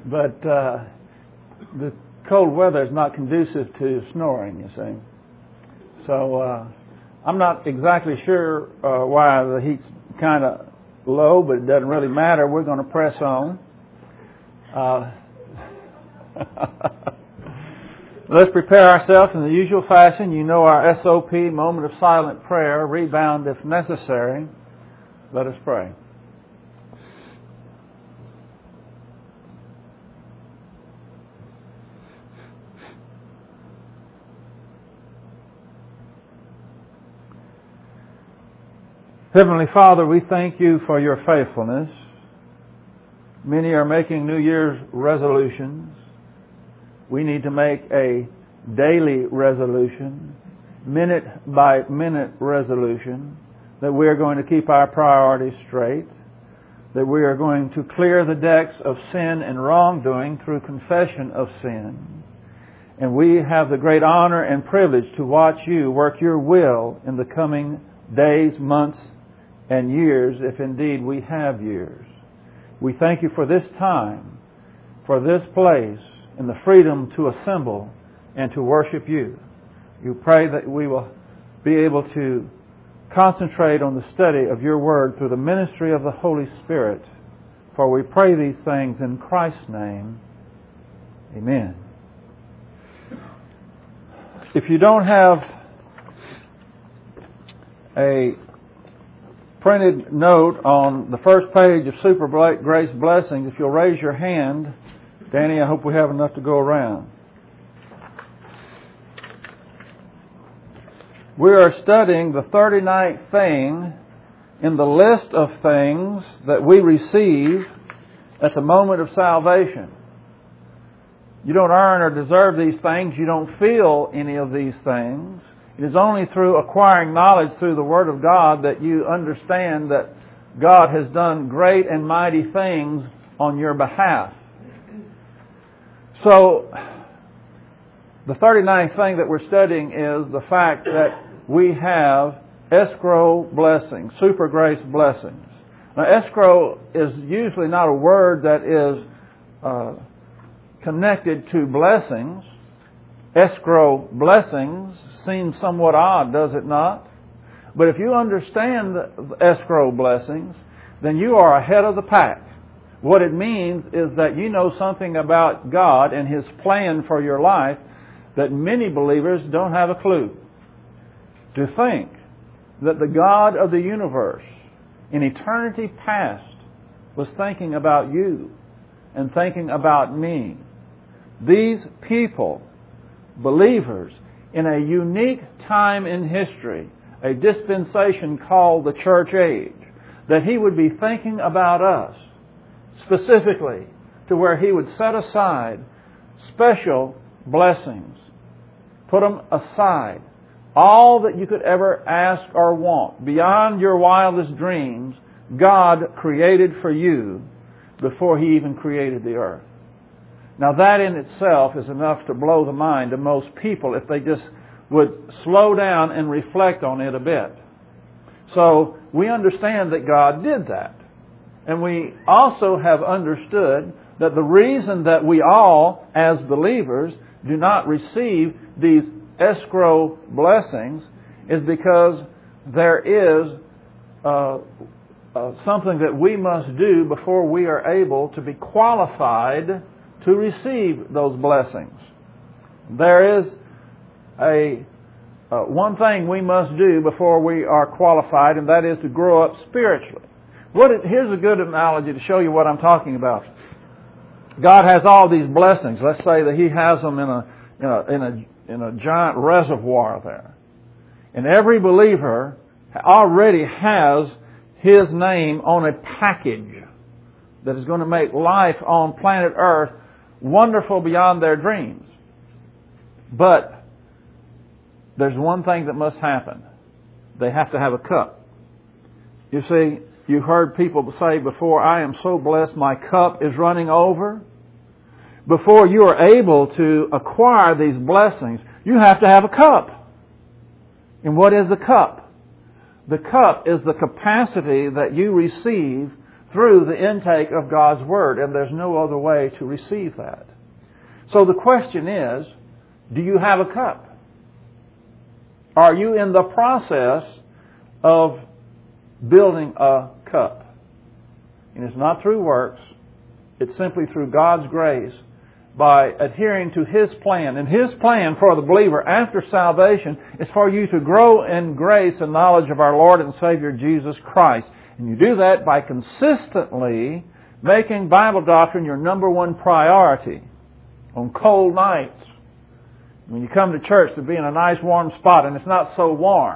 But the cold weather is not conducive to snoring, you see. So I'm not exactly sure why the heat's kind of low, but it doesn't really matter. We're going to press on. Let's prepare ourselves in the usual fashion. You know our SOP, moment of silent prayer, rebound if necessary. Let us pray. Heavenly Father, we thank you for your faithfulness. Many are making New Year's resolutions. We need to make a daily resolution, minute by minute resolution, that we are going to keep our priorities straight, that we are going to clear the decks of sin and wrongdoing through confession of sin. And we have the great honor and privilege to watch you work your will in the coming days, months, and years, if indeed we have years. We thank you for this time, for this place, and the freedom to assemble and to worship you. You pray that we will be able to concentrate on the study of your word through the ministry of the Holy Spirit. For we pray these things in Christ's name. Amen. If you don't have a printed note on the first page of Super Grace Blessings, if you'll raise your hand, Danny, I hope we have enough to go around. We are studying the 39th thing in the list of things that we receive at the moment of salvation. You don't earn or deserve these things. You don't feel any of these things. It is only through acquiring knowledge through the Word of God that you understand that God has done great and mighty things on your behalf. So, the 39th thing that we're studying is the fact that we have escrow blessings, super grace blessings. Now, escrow is usually not a word that is connected to blessings. Escrow blessings seems somewhat odd, does it not? But if you understand the escrow blessings, then you are ahead of the pack. What it means is that you know something about God and His plan for your life that many believers don't have a clue. To think that the God of the universe in eternity past was thinking about you and thinking about me. These people, believers, in a unique time in history, a dispensation called the church age, that He would be thinking about us specifically to where He would set aside special blessings, put them aside, all that you could ever ask or want, beyond your wildest dreams, God created for you before He even created the earth. Now that in itself is enough to blow the mind of most people if they just would slow down and reflect on it a bit. So we understand that God did that. And we also have understood that the reason that we all, as believers, do not receive these escrow blessings is because there is something that we must do before we are able to be qualified to receive those blessings. There is one thing we must do before we are qualified, and that is to grow up spiritually. Here's a good analogy to show you what I'm talking about. God has all these blessings. Let's say that He has them in a giant reservoir there, and every believer already has his name on a package that is going to make life on planet Earth wonderful beyond their dreams. But there's one thing that must happen. They have to have a cup. You see, you heard people say before, I am so blessed my cup is running over. Before you are able to acquire these blessings, you have to have a cup. And what is the cup? The cup is the capacity that you receive through the intake of God's Word, and there's no other way to receive that. So the question is, do you have a cup? Are you in the process of building a cup? And it's not through works. It's simply through God's grace by adhering to His plan. And His plan for the believer after salvation is for you to grow in grace and knowledge of our Lord and Savior Jesus Christ. And you do that by consistently making Bible doctrine your number one priority on cold nights. When you come to church to be in a nice warm spot and it's not so warm.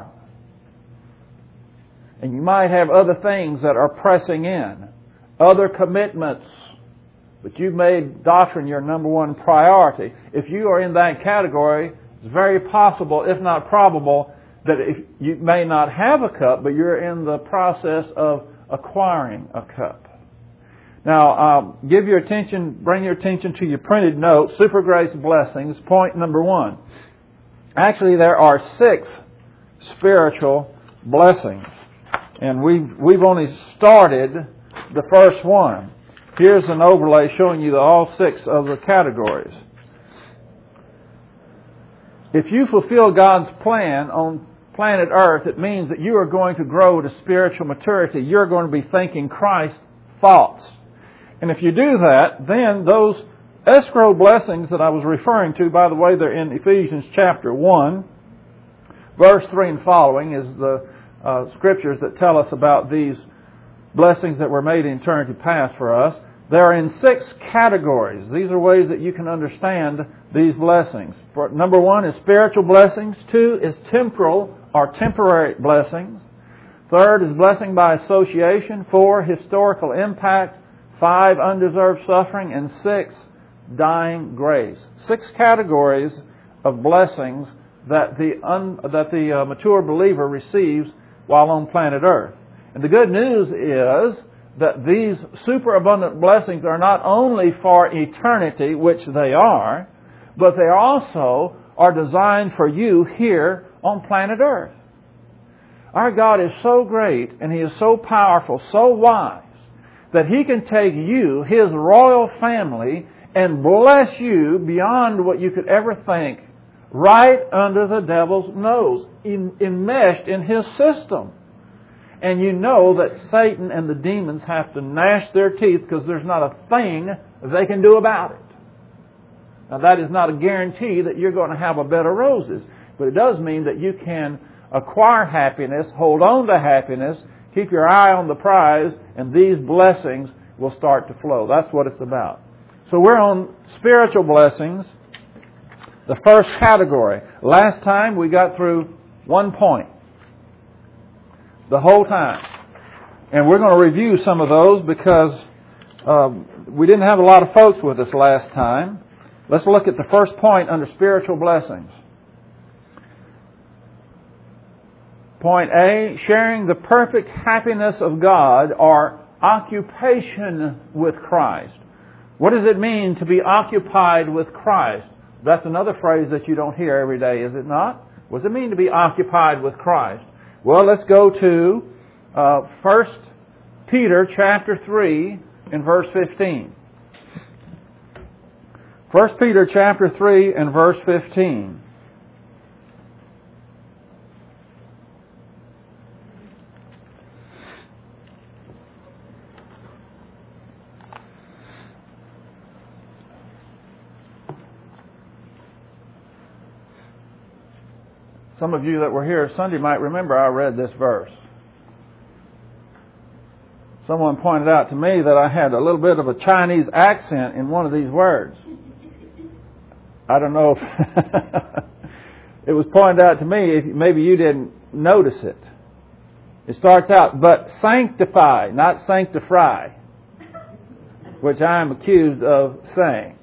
And you might have other things that are pressing in, other commitments, but you've made doctrine your number one priority. If you are in that category, it's very possible, if not probable, that if you may not have a cup, but you're in the process of acquiring a cup. Now, bring your attention to your printed notes, Super Grace Blessings, point number 1. Actually, there are 6 spiritual blessings. And we've only started the first one. Here's an overlay showing you all 6 of the categories. If you fulfill God's plan on planet Earth, it means that you are going to grow to spiritual maturity. You're going to be thinking Christ thoughts. And if you do that, then those escrow blessings that I was referring to, by the way, they're in Ephesians chapter 1, verse 3 and following is the scriptures that tell us about these blessings that were made in eternity past for us. They're in 6 categories. These are ways that you can understand these blessings. Number 1 is spiritual blessings. 2 is temporal or temporary blessings. 3rd is blessing by association. 4, historical impact. 5, undeserved suffering. And 6, dying grace. 6 categories of blessings that the mature believer receives while on planet Earth. And the good news is that these superabundant blessings are not only for eternity, which they are, but they also are designed for you here on planet Earth. Our God is so great and He is so powerful, so wise, that He can take you, His royal family, and bless you beyond what you could ever think, right under the devil's nose, enmeshed in his system. And you know that Satan and the demons have to gnash their teeth because there's not a thing they can do about it. Now that is not a guarantee that you're going to have a bed of roses, but it does mean that you can acquire happiness, hold on to happiness, keep your eye on the prize, and these blessings will start to flow. That's what it's about. So we're on spiritual blessings, the first category. Last time we got through 1 point. The whole time. And we're going to review some of those because we didn't have a lot of folks with us last time. Let's look at the first point under spiritual blessings. Point A, sharing the perfect happiness of God or occupation with Christ. What does it mean to be occupied with Christ? That's another phrase that you don't hear every day, is it not? What does it mean to be occupied with Christ? Well, let's go to 1 Peter chapter 3 and verse 15. 1 Peter chapter 3 and verse 15. Some of you that were here Sunday might remember I read this verse. Someone pointed out to me that I had a little bit of a Chinese accent in one of these words. I don't know if it was pointed out to me, maybe you didn't notice it. It starts out, but sanctify, not sanctify, which I am accused of saying.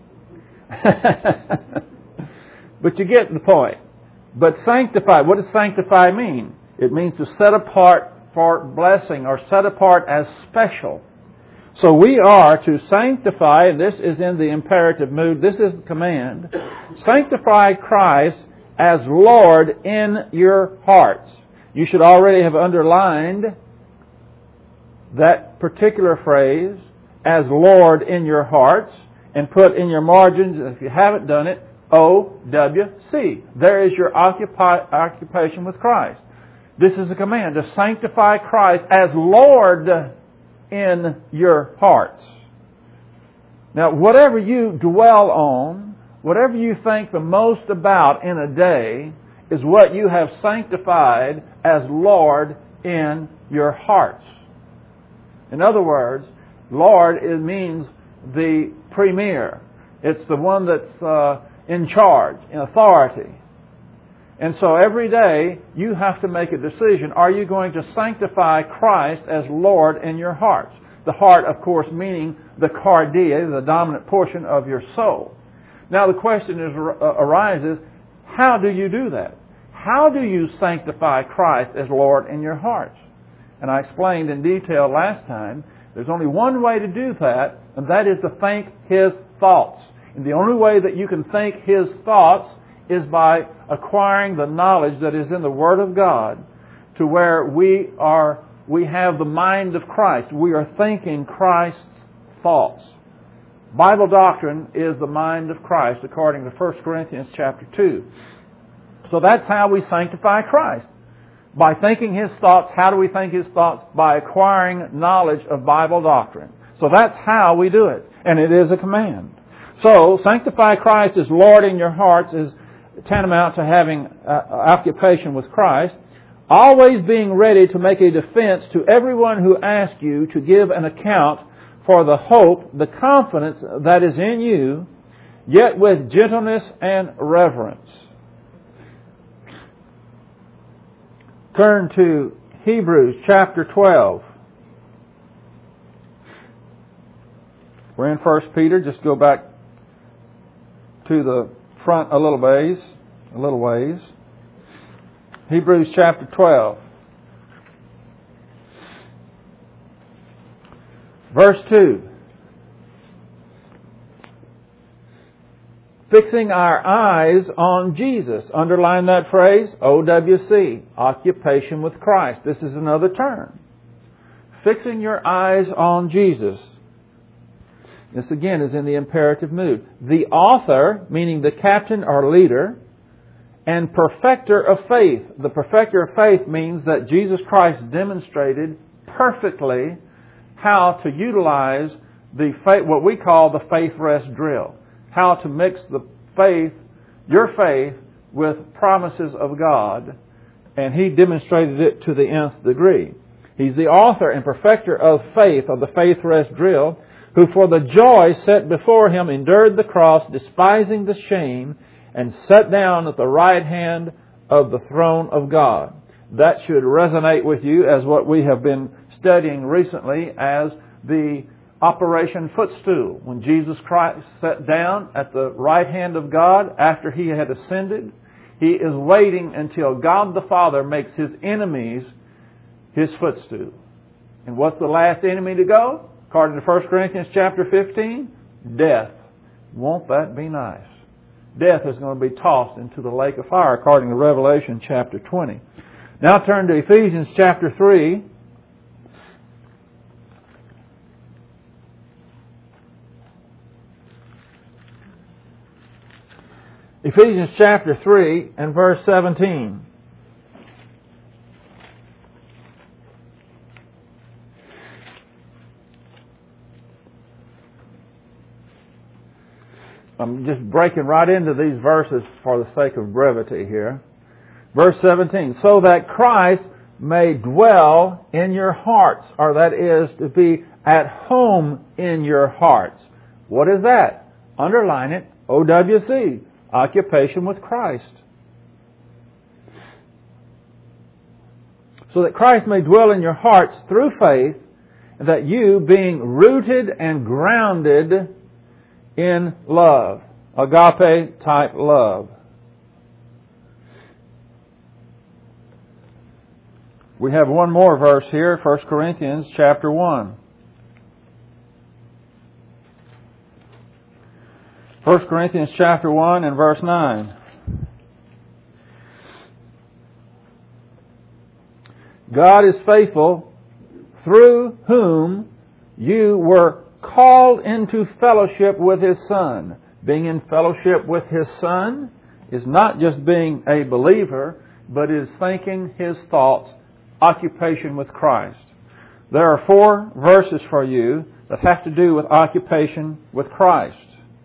But you get the point. But sanctify, what does sanctify mean? It means to set apart for blessing or set apart as special. So we are to sanctify, and this is in the imperative mood, this is the command, sanctify Christ as Lord in your hearts. You should already have underlined that particular phrase as Lord in your hearts and put in your margins, if you haven't done it, OWC. There is your occupation with Christ. This is a command to sanctify Christ as Lord in your hearts. Now, whatever you dwell on, whatever you think the most about in a day, is what you have sanctified as Lord in your hearts. In other words, Lord, it means the premier. It's the one that's in charge, in authority. And so every day you have to make a decision. Are you going to sanctify Christ as Lord in your hearts? The heart, of course, meaning the cardia, the dominant portion of your soul. Now the question arises, how do you do that? How do you sanctify Christ as Lord in your hearts? And I explained in detail last time, there's only one way to do that, and that is to think His thoughts. And the only way that you can think His thoughts is by acquiring the knowledge that is in the Word of God, to where we have the mind of Christ. We are thinking Christ's thoughts. Bible doctrine is the mind of Christ, according to 1 Corinthians chapter 2. So that's how we sanctify Christ. By thinking His thoughts. How do we think His thoughts? By acquiring knowledge of Bible doctrine. So that's how we do it. And it is a command. So, sanctify Christ as Lord in your hearts is tantamount to having occupation with Christ. Always being ready to make a defense to everyone who asks you to give an account for the hope, the confidence that is in you, yet with gentleness and reverence. Turn to Hebrews chapter 12. We're in 1 Peter. Just go back to the front a little ways. Hebrews chapter 12. Verse 2. Fixing our eyes on Jesus. Underline that phrase, OWC, occupation with Christ. This is another term. Fixing your eyes on Jesus. This again is in the imperative mood. The author, meaning the captain or leader, and perfecter of faith. The perfecter of faith means that Jesus Christ demonstrated perfectly how to utilize the faith, what we call the faith rest drill. How to mix the faith, your faith, with promises of God. And He demonstrated it to the nth degree. He's the author and perfecter of faith, of the faith rest drill, who for the joy set before Him endured the cross, despising the shame, and sat down at the right hand of the throne of God. That should resonate with you as what we have been studying recently as the Operation Footstool. When Jesus Christ sat down at the right hand of God after He had ascended, He is waiting until God the Father makes His enemies His footstool. And what's the last enemy to go? According to 1 Corinthians chapter 15, death. Won't that be nice? Death is going to be tossed into the lake of fire, according to Revelation chapter 20. Now turn to Ephesians chapter 3. Ephesians chapter 3 and verse 17. I'm just breaking right into these verses for the sake of brevity here. Verse 17. So that Christ may dwell in your hearts, or that is, to be at home in your hearts. What is that? Underline it. OWC. Occupation with Christ. So that Christ may dwell in your hearts through faith, and that you, being rooted and grounded in love, agape type love. We have one more verse here, 1 Corinthians chapter 1. 1 Corinthians chapter 1 and verse 9. God is faithful, through whom you were called into fellowship with His Son. Being in fellowship with His Son is not just being a believer, but is thinking His thoughts, occupation with Christ. There are 4 verses for you that have to do with occupation with Christ.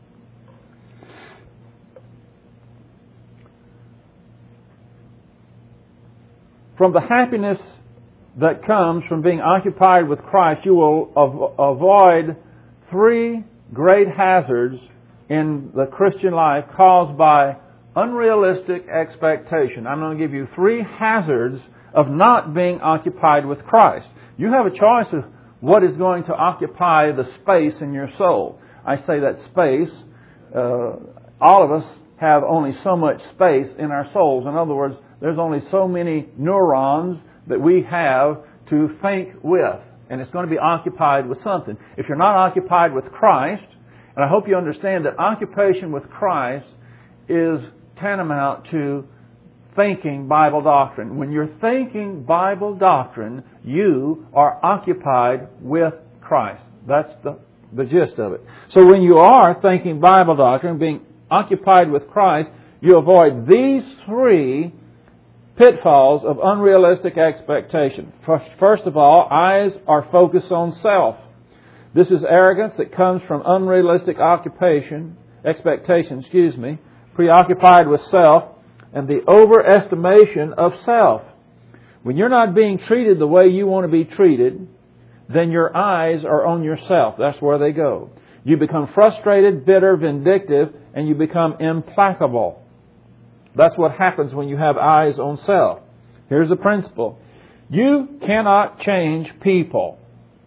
From the happiness that comes from being occupied with Christ, you will avoid 3 great hazards in the Christian life caused by unrealistic expectation. I'm going to give you 3 hazards of not being occupied with Christ. You have a choice of what is going to occupy the space in your soul. I say that space, all of us have only so much space in our souls. In other words, there's only so many neurons that we have to think with. And it's going to be occupied with something. If you're not occupied with Christ, and I hope you understand that occupation with Christ is tantamount to thinking Bible doctrine. When you're thinking Bible doctrine, you are occupied with Christ. That's the gist of it. So when you are thinking Bible doctrine, being occupied with Christ, you avoid these 3 pitfalls of unrealistic expectation. First of all, eyes are focused on self. This is arrogance that comes from unrealistic expectation, preoccupied with self, and the overestimation of self. When you're not being treated the way you want to be treated, then your eyes are on yourself. That's where they go. You become frustrated, bitter, vindictive, and you become implacable. That's what happens when you have eyes on self. Here's the principle. You cannot change people.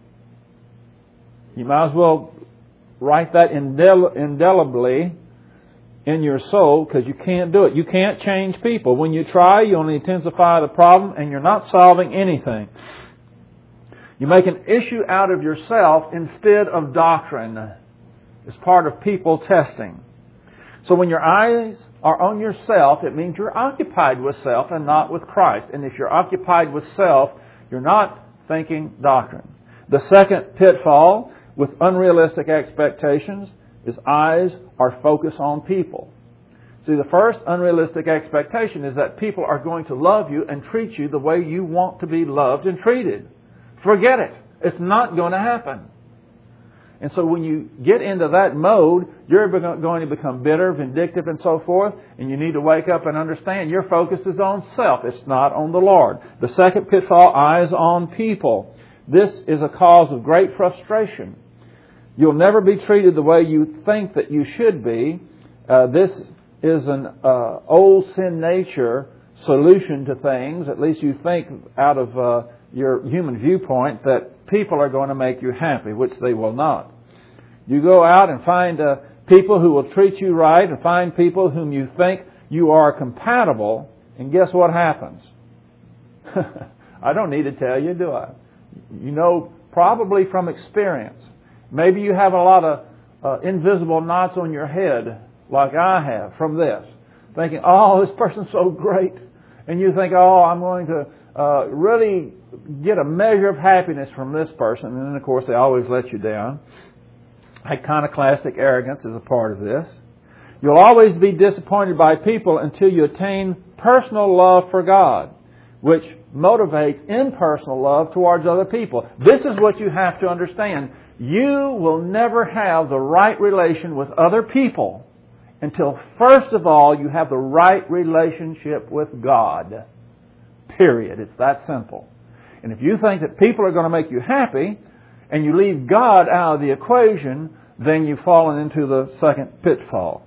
You might as well write that indelibly in your soul, because you can't do it. You can't change people. When you try, you only intensify the problem, and you're not solving anything. You make an issue out of yourself instead of doctrine. It's part of people testing. So when your eyes are on yourself, it means you're occupied with self and not with Christ. And if you're occupied with self, you're not thinking doctrine. The second pitfall with unrealistic expectations is eyes are focused on people. See, the first unrealistic expectation is that people are going to love you and treat you the way you want to be loved and treated. Forget it. It's not going to happen. And so when you get into that mode, you're going to become bitter, vindictive, and so forth. And you need to wake up and understand your focus is on self. It's not on the Lord. The second pitfall, eyes on people. This is a cause of great frustration. You'll never be treated the way you think that you should be. This is an old sin nature solution to things. At least you think out of your human viewpoint that people are going to make you happy, which they will not. You go out and find people who will treat you right, and find people whom you think you are compatible, and guess what happens? I don't need to tell you, do I? You know, probably from experience. Maybe you have a lot of invisible knots on your head, like I have, from this. Thinking, oh, this person's so great. And you think, oh, I'm going to really get a measure of happiness from this person. And then, of course, they always let you down. Iconoclastic arrogance is a part of this. You'll always be disappointed by people until you attain personal love for God, which motivates impersonal love towards other people. This is what you have to understand. You will never have the right relation with other people until, first of all, you have the right relationship with God. Period. It's that simple. And if you think that people are going to make you happy, and you leave God out of the equation, then you've fallen into the second pitfall.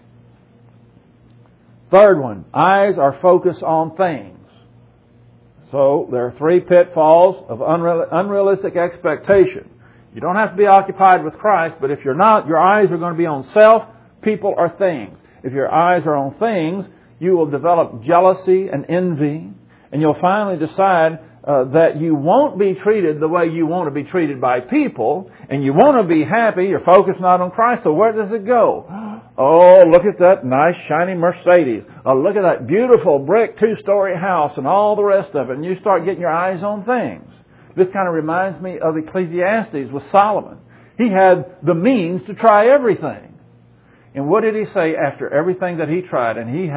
Third one, eyes are focused on things. So there are 3 pitfalls of unrealistic expectation. You don't have to be occupied with Christ, but if you're not, your eyes are going to be on self, people, or things. If your eyes are on things, you will develop jealousy and envy, and you'll finally decide that you won't be treated the way you want to be treated by people, and you want to be happy. Your focus not on Christ. So where does it go? Oh, look at that nice shiny Mercedes. Oh, look at that beautiful brick 2-story house and all the rest of it. And you start getting your eyes on things. This kind of reminds me of Ecclesiastes with Solomon. He had the means to try everything. And what did he say after everything that he tried? And he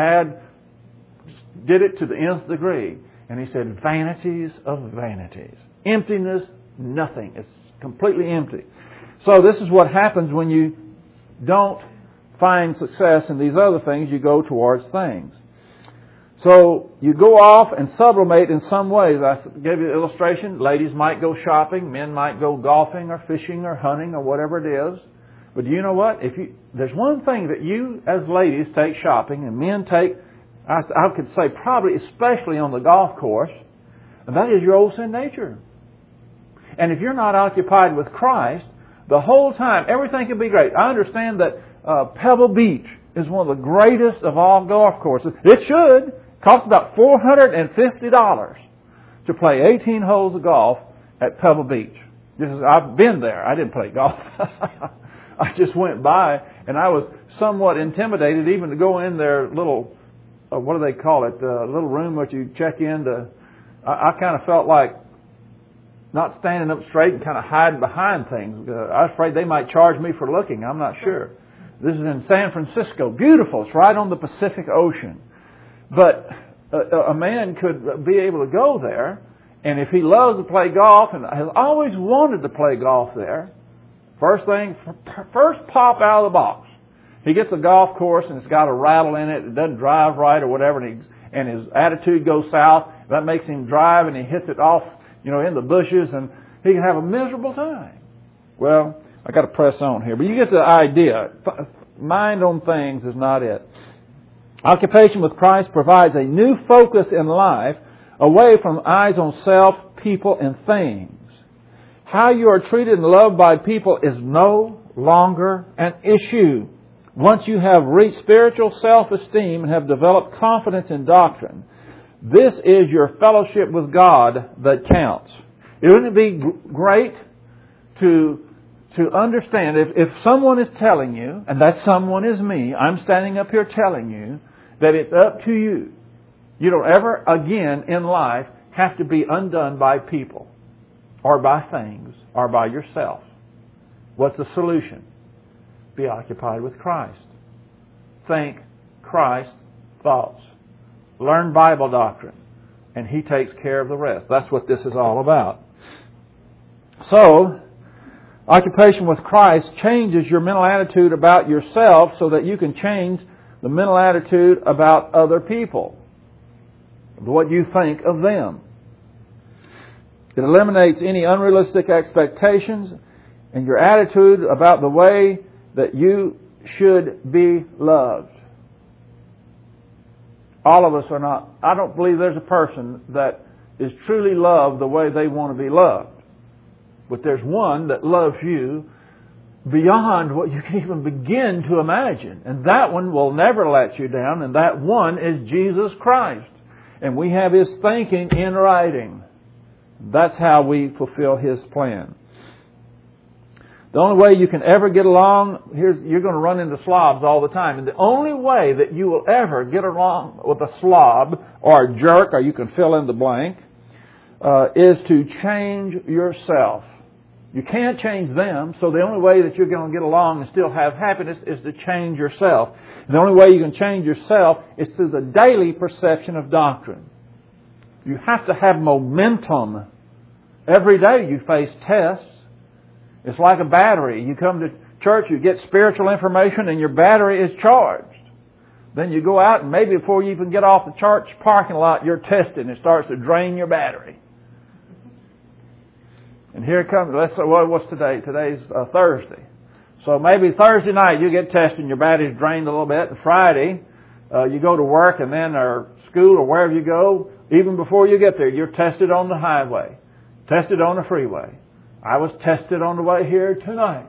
did it to the nth degree. And he said, vanities of vanities. Emptiness, nothing. It's completely empty. So this is what happens when you don't find success in these other things. You go towards things. So you go off and sublimate in some ways. I gave you an illustration. Ladies might go shopping. Men might go golfing or fishing or hunting or whatever it is. But do you know what? There's one thing that you as ladies take shopping and men take, I could say probably especially on the golf course, and that is your old sin nature. And if you're not occupied with Christ, the whole time, everything can be great. I understand that Pebble Beach is one of the greatest of all golf courses. It should. It costs about $450 to play 18 holes of golf at Pebble Beach. I've been there. I didn't play golf. I just went by, and I was somewhat intimidated even to go in their little, what do they call it, little room where you check in. I kind of felt like not standing up straight and kind of hiding behind things. I was afraid they might charge me for looking. I'm not sure. This is in San Francisco. Beautiful. It's right on the Pacific Ocean. But a man could be able to go there, and if he loves to play golf and has always wanted to play golf there, first pop out of the box. He gets a golf course and it's got a rattle in it. It doesn't drive right or whatever, and his attitude goes south. That makes him drive, and he hits it off, in the bushes, and he can have a miserable time. Well, I got to press on here, but you get the idea. Mind on things is not it. Occupation with Christ provides a new focus in life away from eyes on self, people, and things. How you are treated and loved by people is no longer an issue. Once you have reached spiritual self-esteem and have developed confidence in doctrine, this is your fellowship with God that counts. Wouldn't it be great to understand if someone is telling you, and that someone is me, I'm standing up here telling you that it's up to you. You don't ever again in life have to be undone by people or by things or by yourself. What's the solution? Be occupied with Christ. Think Christ thoughts. Learn Bible doctrine. And He takes care of the rest. That's what this is all about. So, occupation with Christ changes your mental attitude about yourself so that you can change the mental attitude about other people. What you think of them. It eliminates any unrealistic expectations and your attitude about the way that you should be loved. All of us are not. I don't believe there's a person that is truly loved the way they want to be loved. But there's one that loves you beyond what you can even begin to imagine. And that one will never let you down. And that one is Jesus Christ. And we have His thinking in writing. That's how we fulfill His plan. The only way you can ever get along, you're going to run into slobs all the time. And the only way that you will ever get along with a slob or a jerk, or you can fill in the blank, is to change yourself. You can't change them, so the only way that you're going to get along and still have happiness is to change yourself. And the only way you can change yourself is through the daily perception of doctrine. You have to have momentum. Every day you face tests. It's like a battery. You come to church, you get spiritual information, and your battery is charged. Then you go out, and maybe before you even get off the church parking lot, you're tested, and it starts to drain your battery. And here it comes. Let's say, well, what's today? Today's Thursday. So maybe Thursday night you get tested, and your battery's drained a little bit. And Friday, you go to work, and then or school or wherever you go, even before you get there, you're tested on the highway, tested on the freeway. I was tested on the way here tonight.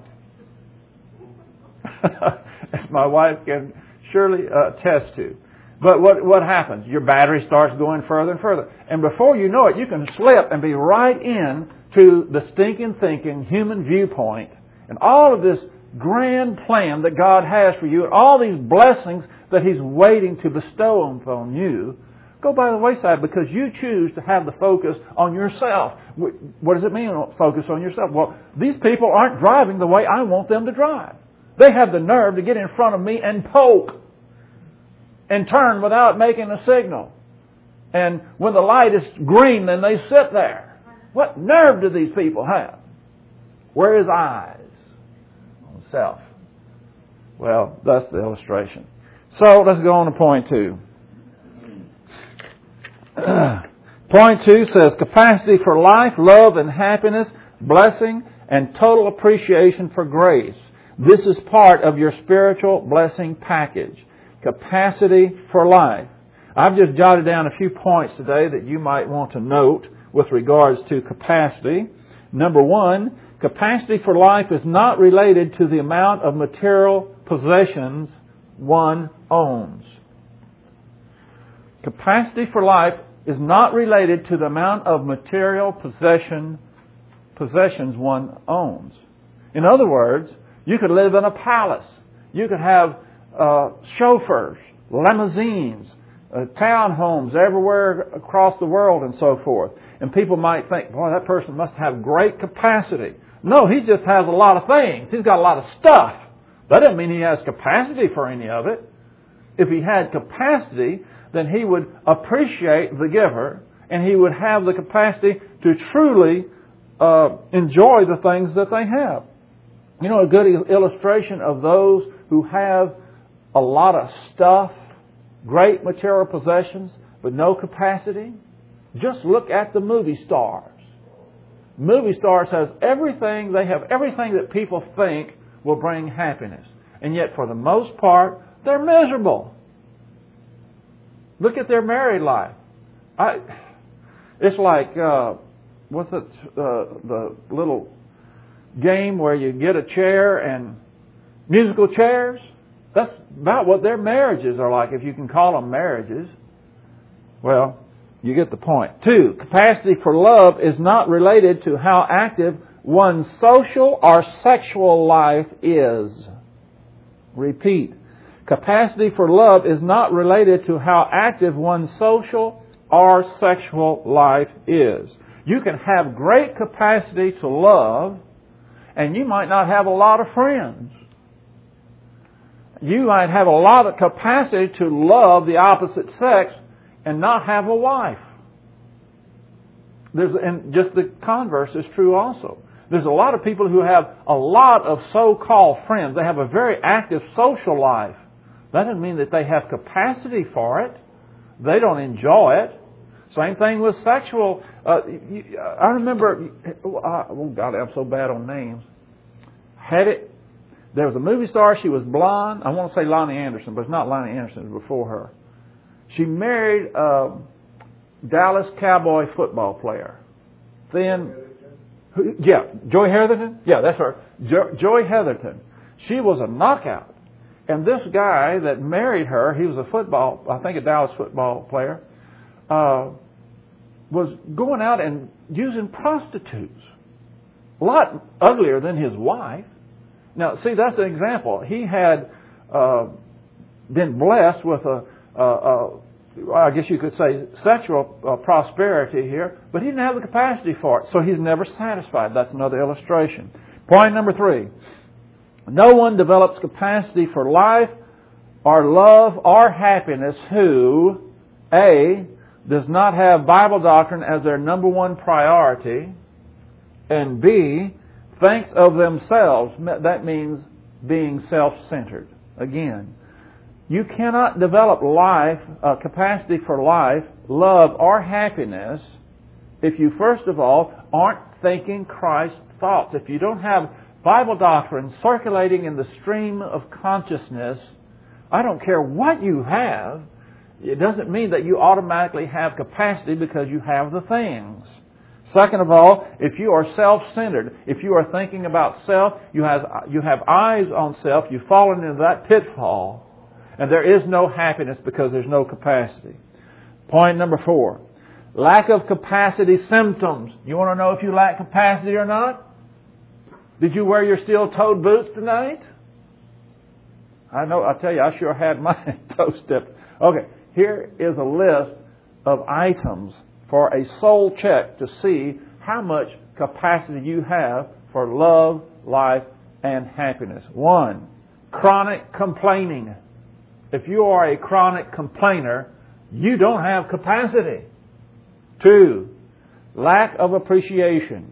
As my wife can surely attest to. But what happens? Your battery starts going further and further. And before you know it, you can slip and be right in to the stinking thinking human viewpoint and all of this grand plan that God has for you and all these blessings that He's waiting to bestow upon you go by the wayside because you choose to have the focus on yourself. What does it mean, focus on yourself? Well, these people aren't driving the way I want them to drive. They have the nerve to get in front of me and poke and turn without making a signal. And when the light is green, then they sit there. What nerve do these people have? Where is eyes on self? Well, that's the illustration. So let's go on to point 2. Point 2 says capacity for life, love, and happiness, blessing, and total appreciation for grace. This is part of your spiritual blessing package. Capacity for life. I've just jotted down a few points today that you might want to note with regards to capacity. Number 1, capacity for life is not related to the amount of material possessions one owns. Capacity for life is not related to the amount of material possessions one owns. In other words, you could live in a palace. You could have chauffeurs, limousines, townhomes everywhere across the world and so forth. And people might think, boy, that person must have great capacity. No, he just has a lot of things. He's got a lot of stuff. That doesn't mean he has capacity for any of it. If he had capacity, then he would appreciate the giver and he would have the capacity to truly enjoy the things that they have. You know, a good illustration of those who have a lot of stuff, great material possessions, but no capacity, just look at the movie stars. Movie stars have everything that people think will bring happiness. And yet, for the most part, they're miserable. Look at their married life. It's like, the little game where you get a chair and musical chairs? That's about what their marriages are like, if you can call them marriages. Well, you get the point. 2, capacity for love is not related to how active one's social or sexual life is. Repeat. Capacity for love is not related to how active one's social or sexual life is. You can have great capacity to love, and you might not have a lot of friends. You might have a lot of capacity to love the opposite sex and not have a wife. And just the converse is true also. There's a lot of people who have a lot of so-called friends. They have a very active social life. That doesn't mean that they have capacity for it. They don't enjoy it. Same thing with sexual. I remember, oh God, I'm so bad on names. There was a movie star. She was blonde. I want to say Lonnie Anderson, but it's not Lonnie Anderson. It was before her. She married a Dallas Cowboy football player. Then, Joy Heatherton? Yeah, that's her. Joy Heatherton. She was a knockout. And this guy that married her, he was a Dallas football player, was going out and using prostitutes. A lot uglier than his wife. Now, see, that's an example. He had been blessed with I guess you could say, sexual prosperity here, but he didn't have the capacity for it, so he's never satisfied. That's another illustration. Point number 3. No one develops capacity for life or love or happiness who, A, does not have Bible doctrine as their number one priority, and B, thinks of themselves. That means being self-centered. Again, you cannot develop capacity for life, love, or happiness if you, first of all, aren't thinking Christ's thoughts. If you don't have Bible doctrine circulating in the stream of consciousness, I don't care what you have, it doesn't mean that you automatically have capacity because you have the things. Second of all, if you are self-centered, if you are thinking about self, you have eyes on self, you've fallen into that pitfall, and there is no happiness because there's no capacity. Point number 4, lack of capacity symptoms. You want to know if you lack capacity or not? Did you wear your steel-toed boots tonight? I know, I tell you, I sure had my toe stepped. Okay, here is a list of items for a soul check to see how much capacity you have for love, life, and happiness. 1, chronic complaining. If you are a chronic complainer, you don't have capacity. 2, lack of appreciation.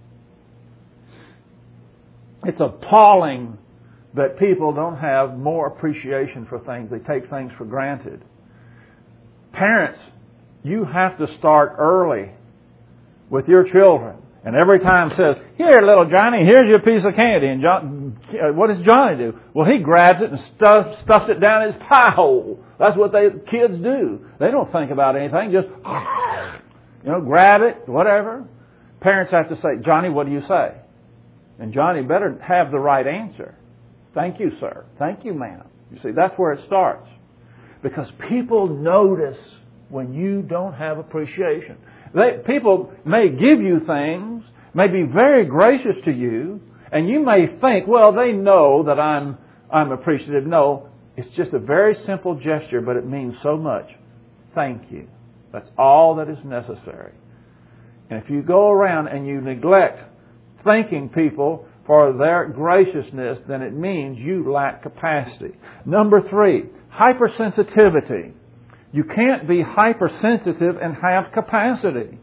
It's appalling that people don't have more appreciation for things. They take things for granted. Parents, you have to start early with your children. And every time says, "Here, little Johnny, here's your piece of candy." And what does Johnny do? Well, he grabs it and stuffs it down his pie hole. That's what kids do. They don't think about anything. Just, grab it, whatever. Parents have to say, "Johnny, what do you say?" And Johnny better have the right answer. "Thank you, sir. Thank you, ma'am." You see, that's where it starts. Because people notice when you don't have appreciation. People may give you things, may be very gracious to you, and you may think, well, they know that I'm appreciative. No, it's just a very simple gesture, but it means so much. Thank you. That's all that is necessary. And if you go around and you neglect thanking people for their graciousness, then it means you lack capacity. Number 3, hypersensitivity. You can't be hypersensitive and have capacity.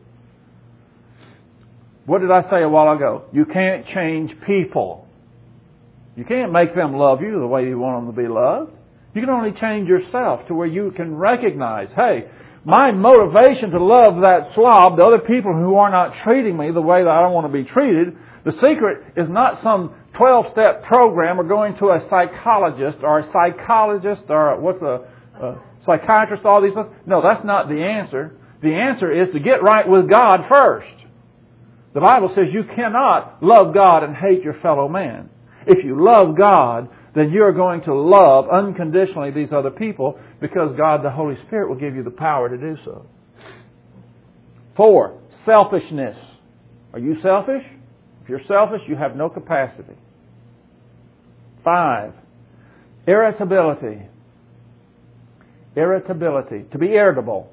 What did I say a while ago? You can't change people. You can't make them love you the way you want them to be loved. You can only change yourself to where you can recognize, hey, my motivation to love that slob, the other people who are not treating me the way that I want to be treated, the secret is not some 12-step program or going to a psychologist or a psychologist or psychiatrist, all these things. No, that's not the answer. The answer is to get right with God first. The Bible says you cannot love God and hate your fellow man. If you love God, then you're going to love unconditionally these other people because God, the Holy Spirit, will give you the power to do so. 4, selfishness. Are you selfish? If you're selfish, you have no capacity. 5, irritability. Irritability. To be irritable.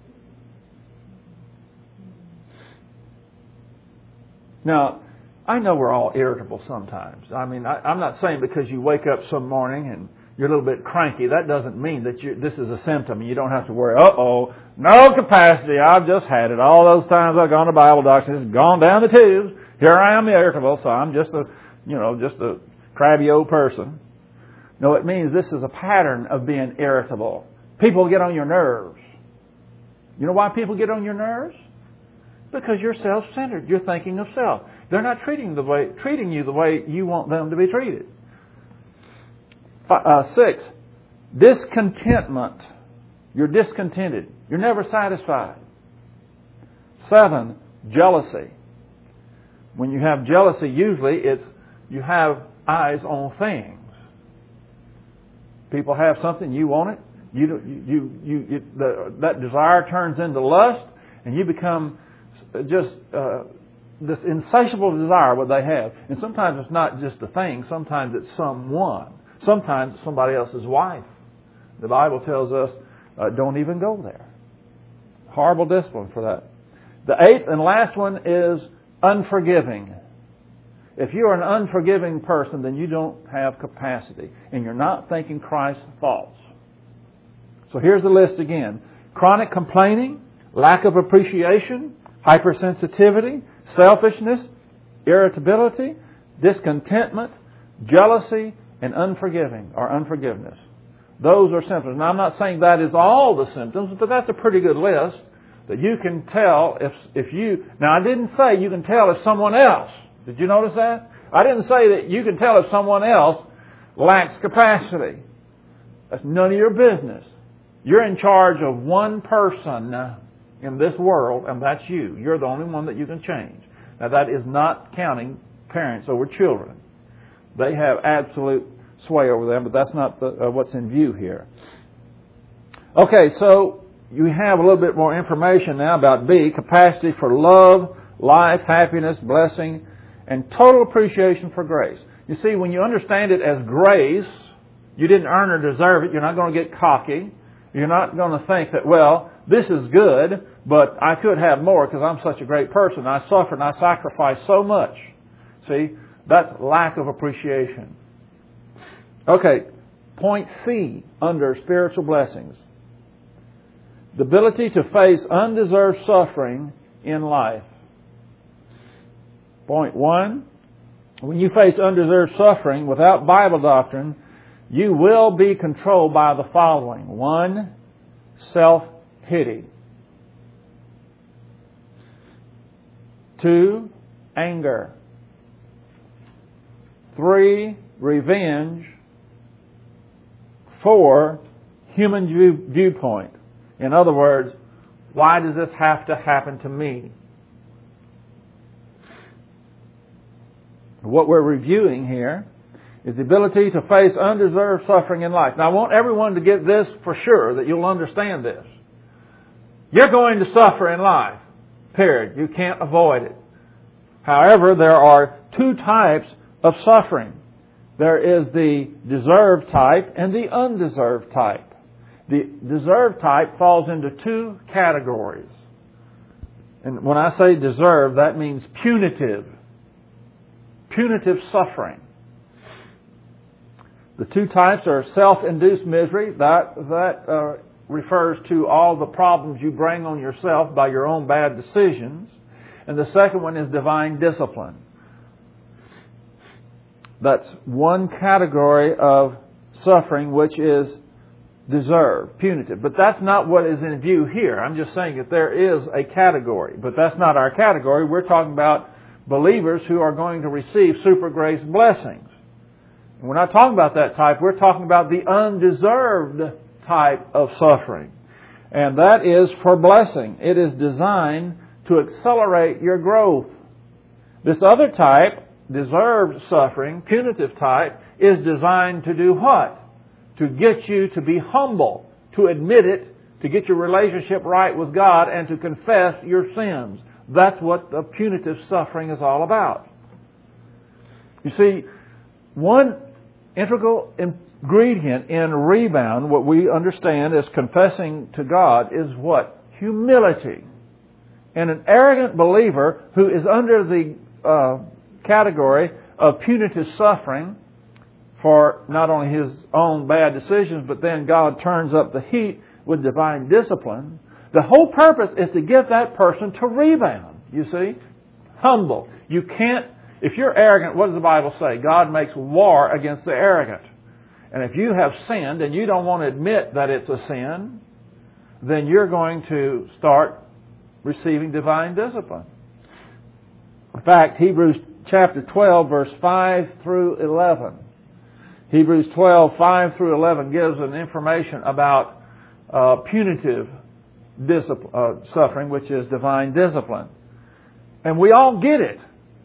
Now, I know we're all irritable sometimes. I mean, I'm not saying because you wake up some morning and you're a little bit cranky, that doesn't mean that this is a symptom and you don't have to worry, no capacity, I've just had it. All those times I've gone to Bible doctors, it's gone down the tubes. Here I am irritable, so I'm just a crabby old person. No, it means this is a pattern of being irritable. People get on your nerves. You know why people get on your nerves? Because you're self-centered. You're thinking of self. They're not treating you the way you want them to be treated. 6, discontentment. You're discontented. You're never satisfied. 7, jealousy. When you have jealousy, usually you have eyes on things. People have something, you want it. That desire turns into lust, and you become just this insatiable desire what they have. And sometimes it's not just a thing. Sometimes it's someone. Sometimes it's somebody else's wife. The Bible tells us don't even go there. Horrible discipline for that. The 8th and last one is unforgiving. If you're an unforgiving person, then you don't have capacity, and you're not thinking Christ's thoughts. So here's the list again. Chronic complaining, lack of appreciation, hypersensitivity, selfishness, irritability, discontentment, jealousy, and unforgiveness. Those are symptoms. Now, I'm not saying that is all the symptoms, but that's a pretty good list that you can tell if you... Now, I didn't say you can tell if someone else. Did you notice that? I didn't say that you can tell if someone else lacks capacity. That's none of your business. You're in charge of one person in this world, and that's you. You're the only one that you can change. Now, that is not counting parents over children. They have absolute sway over them, but that's not what's in view here. Okay, so you have a little bit more information now about B, capacity for love, life, happiness, blessing, and total appreciation for grace. You see, when you understand it as grace, you didn't earn or deserve it. You're not going to get cocky You're not going to think that, well, this is good, but I could have more because I'm such a great person. I suffered and I sacrificed so much. See, that's lack of appreciation. Okay, point C under spiritual blessings. The ability to face undeserved suffering in life. Point 1, when you face undeserved suffering without Bible doctrine, you will be controlled by the following. 1, self-pity. 2, anger. 3, revenge. 4, human viewpoint. In other words, why does this have to happen to me? What we're reviewing here is the ability to face undeserved suffering in life. Now, I want everyone to get this for sure, that you'll understand this. You're going to suffer in life, period. You can't avoid it. However, there are 2 types of suffering. There is the deserved type and the undeserved type. The deserved type falls into 2 categories. And when I say deserved, that means punitive. Punitive suffering. The 2 types are self-induced misery. That refers to all the problems you bring on yourself by your own bad decisions. And the second one is divine discipline. That's one category of suffering which is deserved, punitive. But that's not what is in view here. I'm just saying that there is a category. But that's not our category. We're talking about believers who are going to receive super grace blessings. And we're not talking about that type. We're talking about the undeserved type of suffering. And that is for blessing. It is designed to accelerate your growth. This other type, deserved suffering, punitive type, is designed to do what? To get you to be humble, to admit it, to get your relationship right with God, and to confess your sins. That's what the punitive suffering is all about. You see, one integral ingredient in rebound, what we understand as confessing to God, is what? Humility. And an arrogant believer who is under the category of punitive suffering for not only his own bad decisions, but then God turns up the heat with divine discipline. The whole purpose is to get that person to rebound, you see. Humble. You can't, if you're arrogant, what does the Bible say? God makes war against the arrogant. And if you have sinned and you don't want to admit that it's a sin, then you're going to start receiving divine discipline. In fact, Hebrews chapter 12, verse 5 through 11. Hebrews 12, 5 through 11 gives an information about punitive suffering, which is divine discipline. And we all get it.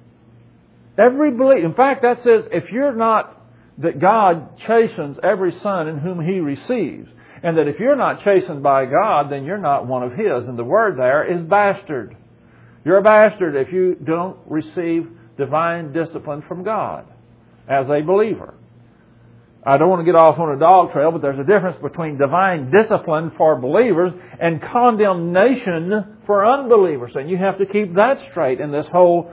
Every believer. In fact, that says if you're not, that God chastens every son in whom He receives. And that if you're not chastened by God, then you're not one of His. And the word there is bastard. You're a bastard if you don't receive divine discipline from God as a believer. I don't want to get off on a dog trail, but there's a difference between divine discipline for believers and condemnation for unbelievers. And you have to keep that straight in this whole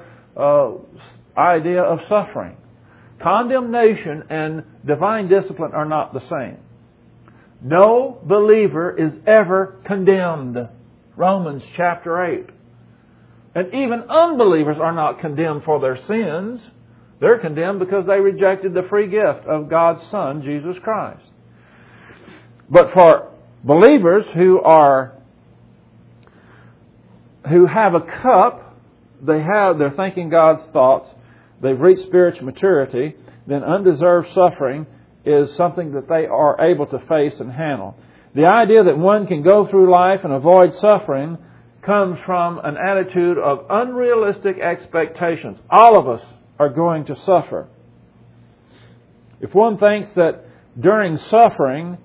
idea of suffering. Condemnation and divine discipline are not the same. No believer is ever condemned. Romans chapter 8. And even unbelievers are not condemned for their sins. They're condemned because they rejected the free gift of God's Son, Jesus Christ. But for believers who have a cup, they're thinking God's thoughts, they've reached spiritual maturity, then undeserved suffering is something that they are able to face and handle. The idea that one can go through life and avoid suffering comes from an attitude of unrealistic expectations. All of us are going to suffer. If one thinks that during suffering,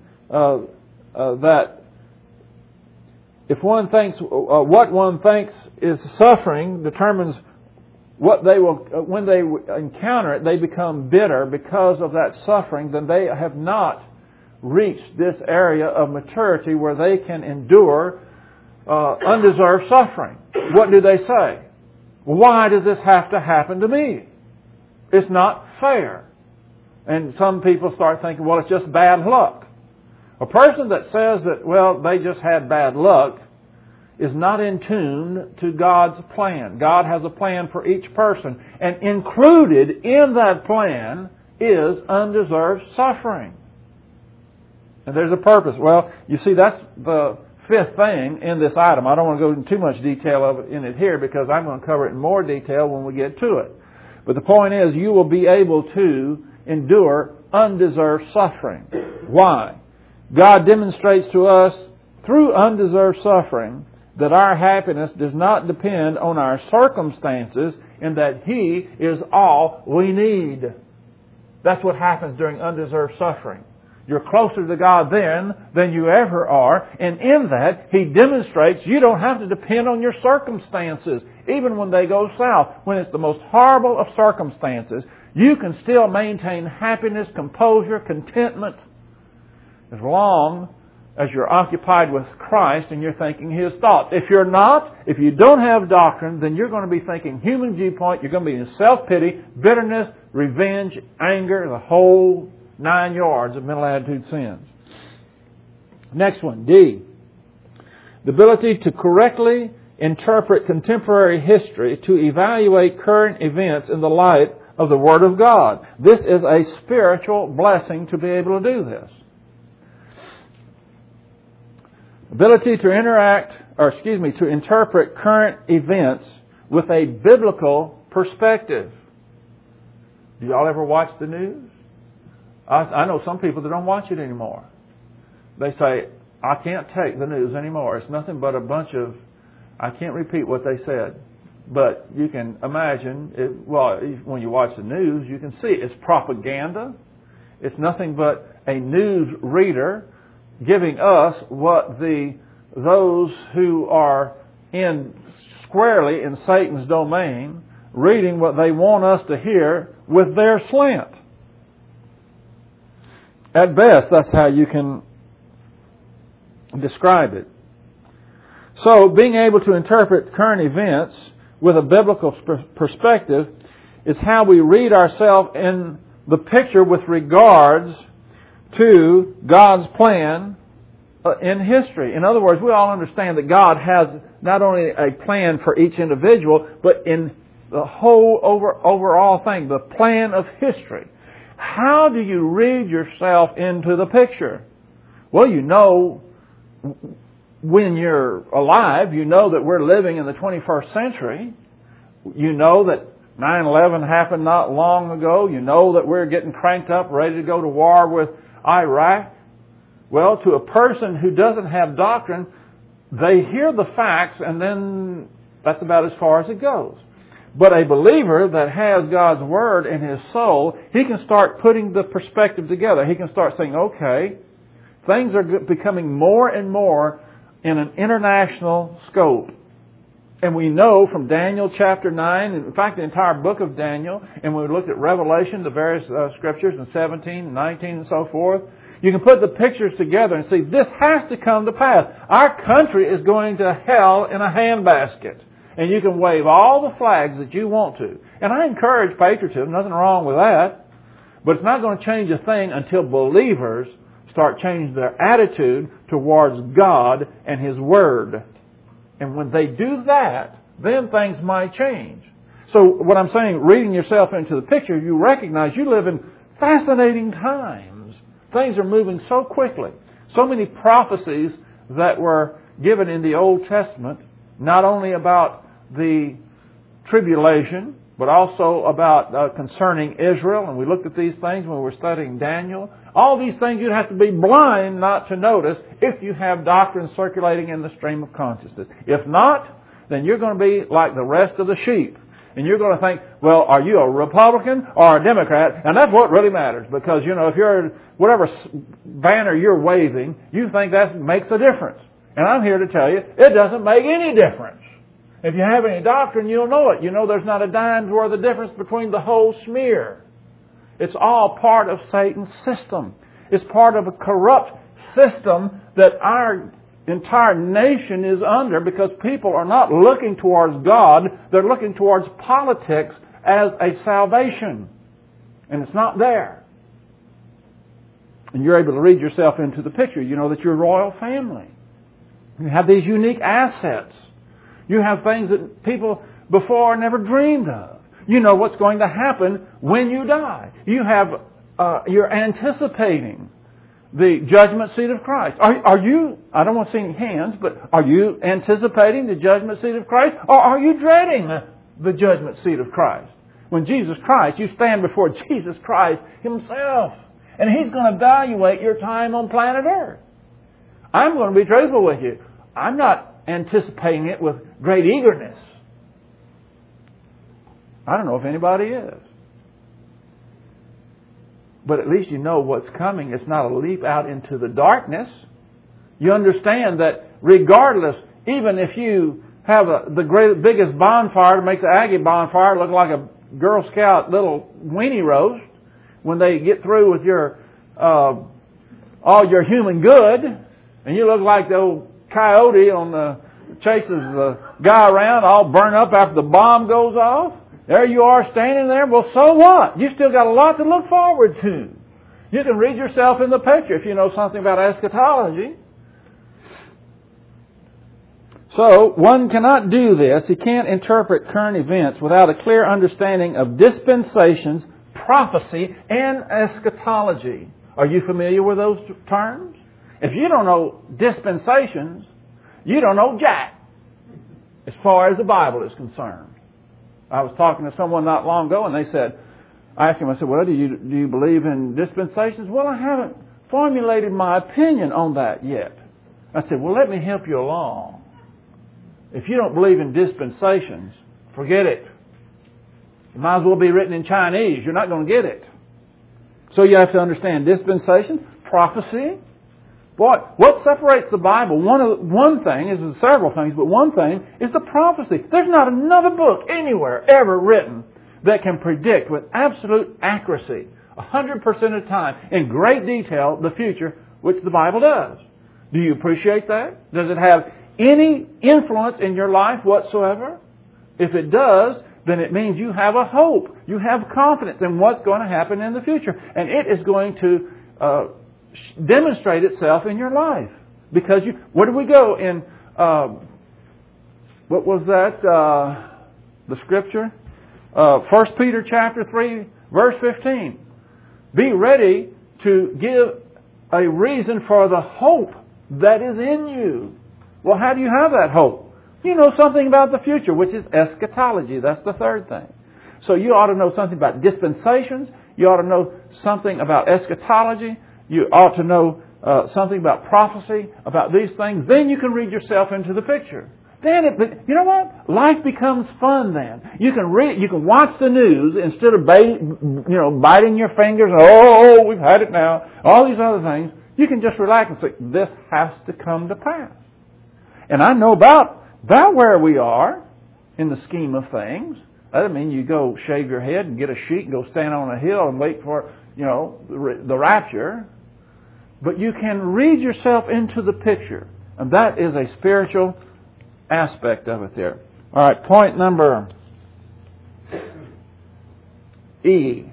what one thinks is suffering determines what they will, when they encounter it, they become bitter because of that suffering, then they have not reached this area of maturity where they can endure undeserved suffering. What do they say? Why does this have to happen to me? It's not fair. And some people start thinking, well, it's just bad luck. A person that says that, well, they just had bad luck is not in tune to God's plan. God has a plan for each person. And included in that plan is undeserved suffering. And there's a purpose. Well, you see, that's the fifth thing in this item. I don't want to go into too much detail in it here because I'm going to cover it in more detail when we get to it. But the point is, you will be able to endure undeserved suffering. Why? God demonstrates to us through undeserved suffering that our happiness does not depend on our circumstances and that He is all we need. That's what happens during undeserved suffering. You're closer to God then than you ever are. And in that, He demonstrates you don't have to depend on your circumstances. Even when they go south, when it's the most horrible of circumstances, you can still maintain happiness, composure, contentment, as long as you're occupied with Christ and you're thinking His thoughts. If you're not, if you don't have doctrine, then you're going to be thinking human viewpoint. You're going to be in self-pity, bitterness, revenge, anger, the whole 9 yards of mental attitude sins. Next one, D. The ability to correctly interpret contemporary history to evaluate current events in the light of the Word of God. This is a spiritual blessing to be able to do this. Ability to to interpret current events with a biblical perspective. Do y'all ever watch the news? I know some people that don't watch it anymore. They say, I can't take the news anymore. It's nothing but a bunch of, I can't repeat what they said. But you can imagine, when you watch the news, you can see it's propaganda. It's nothing but a news reader giving us what those who are squarely in Satan's domain, reading what they want us to hear with their slant. At best, that's how you can describe it. So, being able to interpret current events with a biblical perspective is how we read ourselves in the picture with regards to God's plan in history. In other words, we all understand that God has not only a plan for each individual, but in the whole overall thing, the plan of history. How do you read yourself into the picture? Well, you know, when you're alive, you know that we're living in the 21st century. You know that 9/11 happened not long ago. You know that we're getting cranked up, ready to go to war with Iraq. Well, to a person who doesn't have doctrine, they hear the facts and then that's about as far as it goes. But a believer that has God's Word in his soul, he can start putting the perspective together. He can start saying, okay, things are becoming more and more in an international scope. And we know from Daniel chapter 9, in fact the entire book of Daniel, and when we looked at Revelation, the various scriptures in 17 and 19 and so forth, you can put the pictures together and see this has to come to pass. Our country is going to hell in a handbasket. And you can wave all the flags that you want to. And I encourage patriotism, nothing wrong with that. But it's not going to change a thing until believers start changing their attitude towards God and His Word. And when they do that, then things might change. So what I'm saying, reading yourself into the picture, you recognize you live in fascinating times. Things are moving so quickly. So many prophecies that were given in the Old Testament, not only about the tribulation, but also about concerning Israel. And we looked at these things when we were studying Daniel. All these things you'd have to be blind not to notice if you have doctrine circulating in the stream of consciousness. If not, then you're going to be like the rest of the sheep. And you're going to think, well, are you a Republican or a Democrat? And that's what really matters. Because, you know, if you're whatever banner you're waving, you think that makes a difference. And I'm here to tell you, it doesn't make any difference. If you have any doctrine, you'll know it. You know there's not a dime's worth of difference between the whole smear. It's all part of Satan's system. It's part of a corrupt system that our entire nation is under because people are not looking towards God. They're looking towards politics as a salvation. And it's not there. And you're able to read yourself into the picture. You know that you're a royal family. You have these unique assets. You have things that people before never dreamed of. You know what's going to happen when you die. You're anticipating the judgment seat of Christ. Are you, I don't want to see any hands, but are you anticipating the judgment seat of Christ? Or are you dreading the judgment seat of Christ? When Jesus Christ, you stand before Jesus Christ Himself. And He's going to evaluate your time on planet Earth. I'm going to be truthful with you. I'm not anticipating it with great eagerness. I don't know if anybody is. But at least you know what's coming. It's not a leap out into the darkness. You understand that regardless, even if you have the biggest bonfire to make the Aggie bonfire look like a Girl Scout little weenie roast, when they get through with your all your human good, and you look like the old coyote chases the guy around all burned up after the bomb goes off, there you are standing there. Well, so what? You still got a lot to look forward to. You can read yourself in the picture if you know something about eschatology. So, one cannot do this. He can't interpret current events without a clear understanding of dispensations, prophecy, and eschatology. Are you familiar with those terms? If you don't know dispensations, you don't know jack as far as the Bible is concerned. I was talking to someone not long ago, and I asked him, I said, well, do you believe in dispensations? Well, I haven't formulated my opinion on that yet. I said, well, let me help you along. If you don't believe in dispensations, forget it. It might as well be written in Chinese. You're not going to get it. So you have to understand dispensation, prophecy. Boy, what separates the Bible? One thing is several things, but one thing is the prophecy. There's not another book anywhere ever written that can predict with absolute accuracy, 100% of the time, in great detail, the future, which the Bible does. Do you appreciate that? Does it have any influence in your life whatsoever? If it does, then it means you have a hope. You have confidence in what's going to happen in the future. And it is going to demonstrate itself in your life. Because where do we go in, what was that, the scripture? 1 Peter chapter 3, verse 15. Be ready to give a reason for the hope that is in you. Well, how do you have that hope? You know something about the future, which is eschatology. That's the third thing. So you ought to know something about dispensations. You ought to know something about eschatology. You ought to know something about prophecy, about these things. Then you can read yourself into the picture. Then you know what? Life becomes fun then. You can watch the news instead of biting your fingers. Oh, we've had it now. All these other things. You can just relax and say, this has to come to pass. And I know about where we are in the scheme of things. That doesn't mean you go shave your head and get a sheet and go stand on a hill and wait for, the rapture. But you can read yourself into the picture. And that is a spiritual aspect of it there. All right, point number E.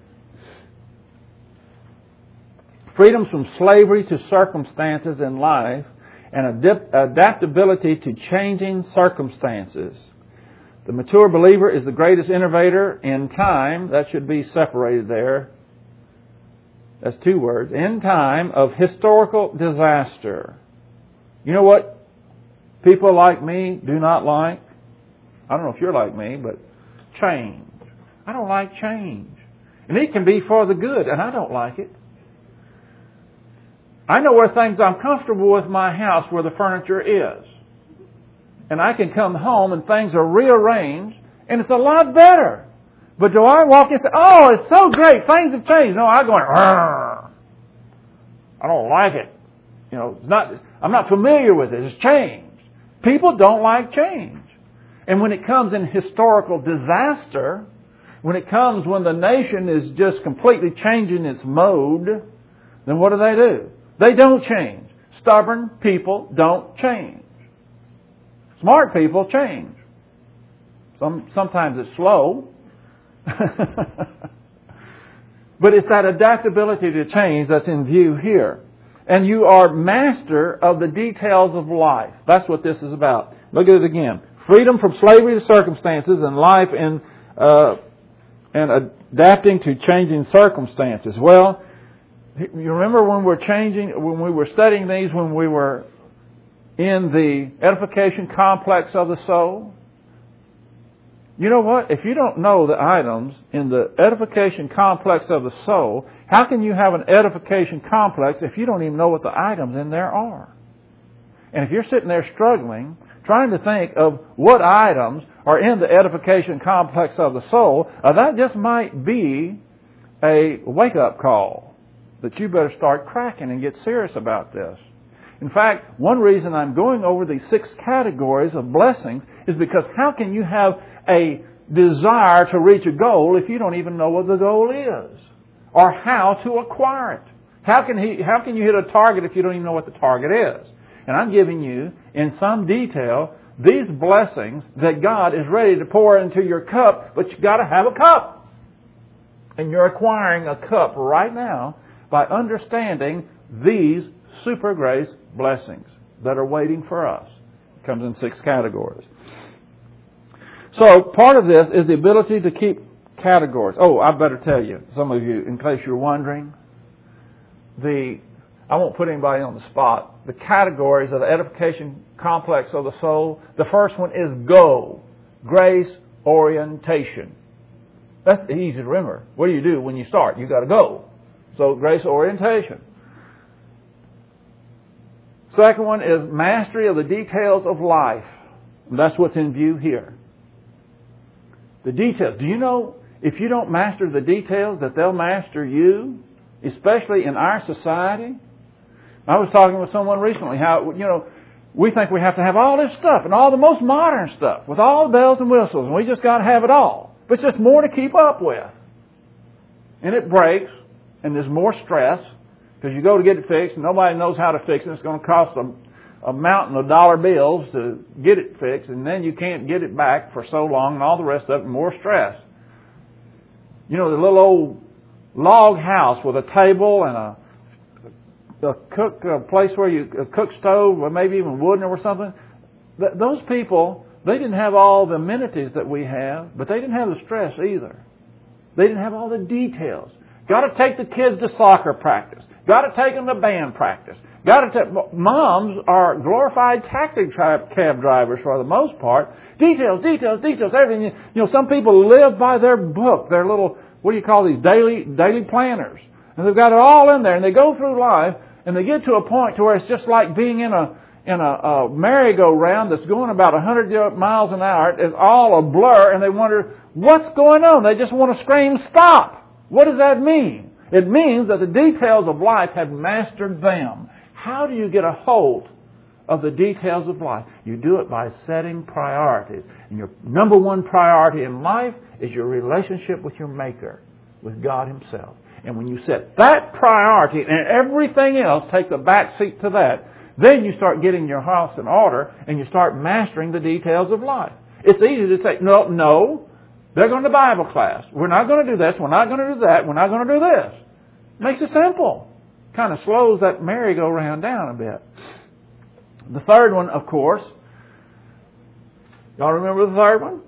Freedom from slavery to circumstances in life and adaptability to changing circumstances. The mature believer is the greatest innovator in time. That should be separated there. That's two words. In time of historical disaster. You know what people like me do not like? I don't know if you're like me, but change. I don't like change. And it can be for the good, and I don't like it. I know where things I'm comfortable with my house where the furniture is. And I can come home and things are rearranged and it's a lot better. But do I walk in and say, oh, it's so great, things have changed? No, I'm going, I don't like it. I'm not familiar with it. It's changed. People don't like change. And when it comes in historical disaster, when it comes when the nation is just completely changing its mode, then what do? They don't change. Stubborn people don't change. Smart people change. Sometimes it's slow. But it's that adaptability to change that's in view here. And you are master of the details of life. That's what this is about. Look at it again. Freedom from slavery to circumstances and life in and adapting to changing circumstances. Well, you remember when we were studying these, when we were in the edification complex of the soul? You know what? If you don't know the items in the edification complex of the soul, how can you have an edification complex if you don't even know what the items in there are? And if you're sitting there struggling, trying to think of what items are in the edification complex of the soul, that just might be a wake-up call that you better start cracking and get serious about this. In fact, one reason I'm going over these 6 categories of blessings is because how can you have a desire to reach a goal if you don't even know what the goal is or how to acquire it? How can you hit a target if you don't even know what the target is? And I'm giving you, in some detail, these blessings that God is ready to pour into your cup, but you've got to have a cup. And you're acquiring a cup right now by understanding these super grace blessings that are waiting for us. It comes in 6 categories. So part of this is the ability to keep categories. Oh, I better tell you, some of you, in case you're wondering, I won't put anybody on the spot. The categories of the edification complex of the soul, the first one is GO, grace orientation. That's easy to remember. What do you do when you start? You got to go. So grace orientation. Second one is mastery of the details of life. And that's what's in view here. The details. Do you know if you don't master the details that they'll master you, especially in our society? I was talking with someone recently how, we think we have to have all this stuff and all the most modern stuff with all the bells and whistles, and we just got to have it all. But it's just more to keep up with. And it breaks, and there's more stress, because you go to get it fixed, and nobody knows how to fix it. It's going to cost a mountain of dollar bills to get it fixed, and then you can't get it back for so long, and all the rest of it, more stress. The little old log house with a table and a place where a cook stove, or maybe even wooden or something. Those people, they didn't have all the amenities that we have, but they didn't have the stress either. They didn't have all the details. Got to take the kids to soccer practice. Got to take them to band practice. Moms are glorified taxi cab drivers for the most part. Details, everything. Some people live by their book, their little, what do you call these, daily planners. And they've got it all in there, and they go through life, and they get to a point to where it's just like being in a merry-go-round that's going about 100 miles an hour. It's all a blur, and they wonder, what's going on? They just want to scream, stop! What does that mean? It means that the details of life have mastered them. How do you get a hold of the details of life? You do it by setting priorities. And your number one priority in life is your relationship with your Maker, with God Himself. And when you set that priority and everything else take the back seat to that, then you start getting your house in order and you start mastering the details of life. It's easy to say, no, they're going to Bible class. We're not going to do this. We're not going to do that. We're not going to do this. Makes it simple. Kind of slows that merry-go-round down a bit. The third one, of course, y'all remember the third one?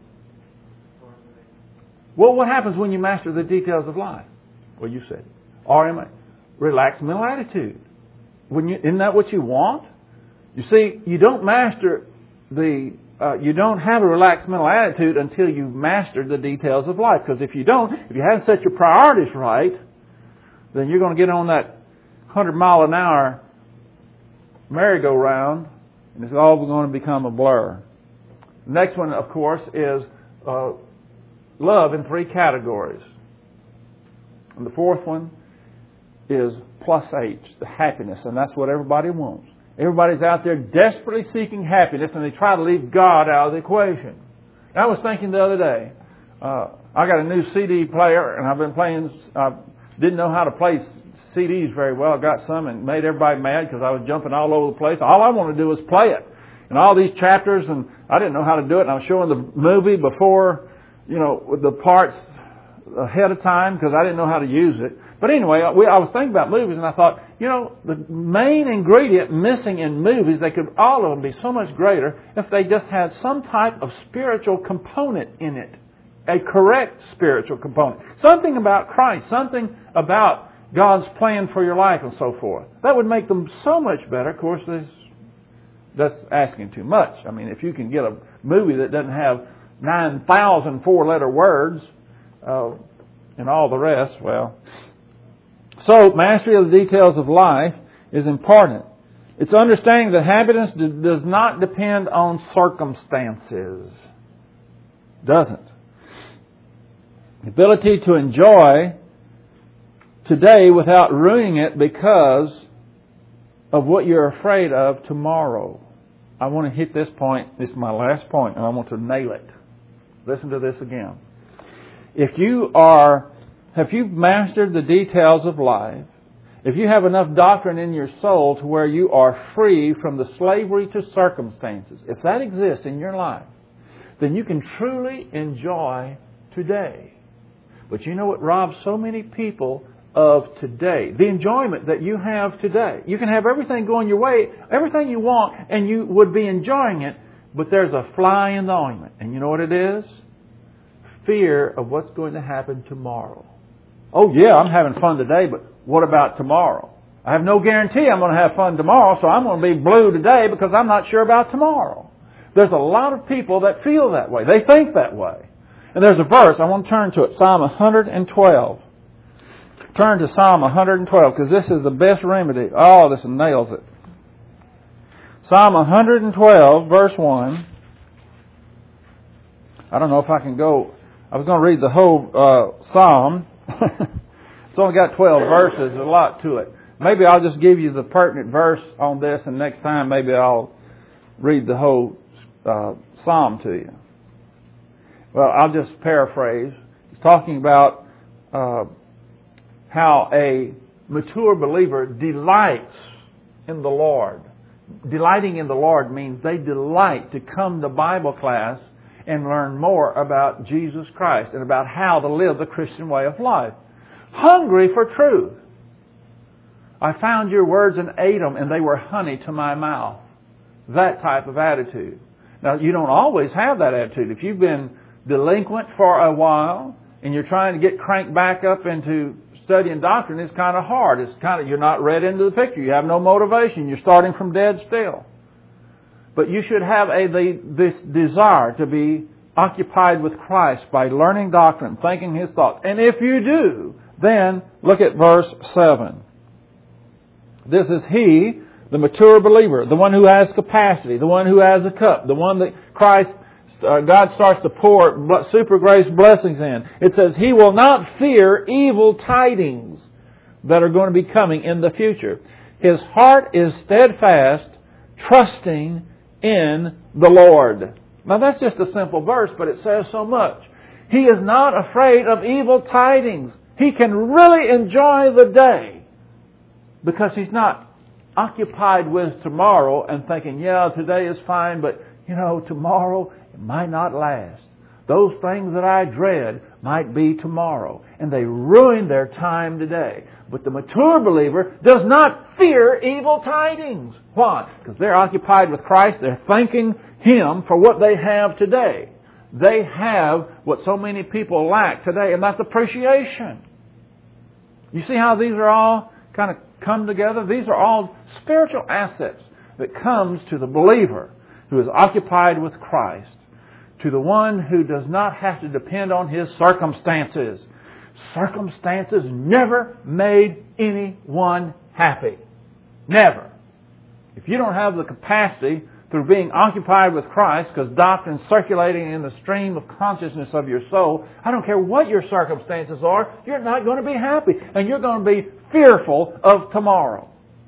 Well, what happens when you master the details of life? Well, you said, RMA, relaxed mental attitude. Isn't that what you want? You see, you don't master you don't have a relaxed mental attitude until you've mastered the details of life. Because if you haven't set your priorities right, then you're going to get on that 100-mile-an-hour merry-go-round, and it's all going to become a blur. The next one, of course, is love in 3 categories. And the fourth one is plus H, the happiness, and that's what everybody wants. Everybody's out there desperately seeking happiness, and they try to leave God out of the equation. And I was thinking the other day, I got a new CD player, and I've been playing, didn't know how to play CDs very well. I got some and made everybody mad because I was jumping all over the place. All I wanted to do was play it. And all these chapters, and I didn't know how to do it. And I was showing the movie before, with the parts ahead of time because I didn't know how to use it. But anyway, I was thinking about movies, and I thought, the main ingredient missing in movies, all of them be so much greater if they just had some type of spiritual component in it. A correct spiritual component. Something about Christ. Something about God's plan for your life and so forth. That would make them so much better. Of course, that's asking too much. I mean, if you can get a movie that doesn't have 9,000 four-letter words and all the rest, well. So, mastery of the details of life is important. It's understanding that happiness does not depend on circumstances. Doesn't. The ability to enjoy today without ruining it because of what you're afraid of tomorrow. I want to hit this point. This is my last point, and I want to nail it. Listen to this again. If you've mastered the details of life, if you have enough doctrine in your soul to where you are free from the slavery to circumstances, if that exists in your life, then you can truly enjoy today. But you know what robs so many people of today? The enjoyment that you have today. You can have everything going your way, everything you want, and you would be enjoying it, but there's a fly in the ointment. And you know what it is? Fear of what's going to happen tomorrow. Oh yeah, I'm having fun today, but what about tomorrow? I have no guarantee I'm going to have fun tomorrow, so I'm going to be blue today because I'm not sure about tomorrow. There's a lot of people that feel that way. They think that way. And there's a verse, I want to turn to it, Psalm 112. Turn to Psalm 112 because this is the best remedy. Oh, this nails it. Psalm 112, verse 1. I don't know if I can go. I was going to read the whole Psalm. It's only got 12 verses. There's a lot to it. Maybe I'll just give you the pertinent verse on this, and next time maybe I'll read the whole Psalm to you. Well, I'll just paraphrase. He's talking about how a mature believer delights in the Lord. Delighting in the Lord means they delight to come to Bible class and learn more about Jesus Christ and about how to live the Christian way of life. Hungry for truth. I found your words and ate them, and they were honey to my mouth. That type of attitude. Now, you don't always have that attitude. If you've been delinquent for a while and you're trying to get cranked back up into studying doctrine, it's kind of hard. You're not read into the picture. You have no motivation. You're starting from dead still. But you should have this desire to be occupied with Christ by learning doctrine, thinking His thoughts. And if you do, then look at verse 7. This is he, the mature believer, the one who has capacity, the one who has a cup, the one that God starts to pour super grace blessings in. It says, he will not fear evil tidings that are going to be coming in the future. His heart is steadfast, trusting in the Lord. Now that's just a simple verse, but it says so much. He is not afraid of evil tidings. He can really enjoy the day because he's not occupied with tomorrow and thinking, yeah, today is fine, but tomorrow it might not last. Those things that I dread might be tomorrow. And they ruin their time today. But the mature believer does not fear evil tidings. Why? Because they're occupied with Christ. They're thanking Him for what they have today. They have what so many people lack today, and that's appreciation. You see how these are all kind of come together? These are all spiritual assets that comes to the believer who is occupied with Christ, to the one who does not have to depend on his circumstances. Circumstances never made anyone happy. Never. If you don't have the capacity through being occupied with Christ, because doctrine's circulating in the stream of consciousness of your soul, I don't care what your circumstances are, you're not going to be happy. And you're going to be fearful of tomorrow.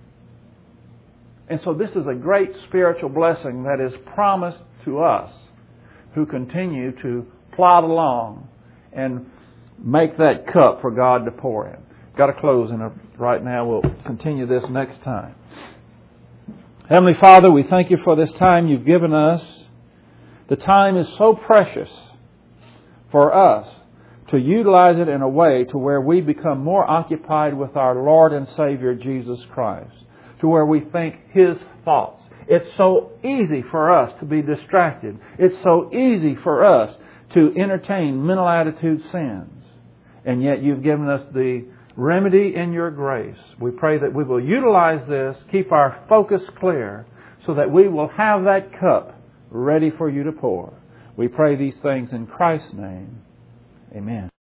And so this is a great spiritual blessing that is promised to us who continue to plod along and make that cup for God to pour in. got to close right now. We'll continue this next time. Heavenly Father, we thank you for this time you've given us. The time is so precious for us to utilize it in a way to where we become more occupied with our Lord and Savior Jesus Christ, to where we think His thoughts. It's so easy for us to be distracted. It's so easy for us to entertain mental attitude sins. And yet you've given us the remedy in your grace. We pray that we will utilize this, keep our focus clear, so that we will have that cup ready for you to pour. We pray these things in Christ's name. Amen.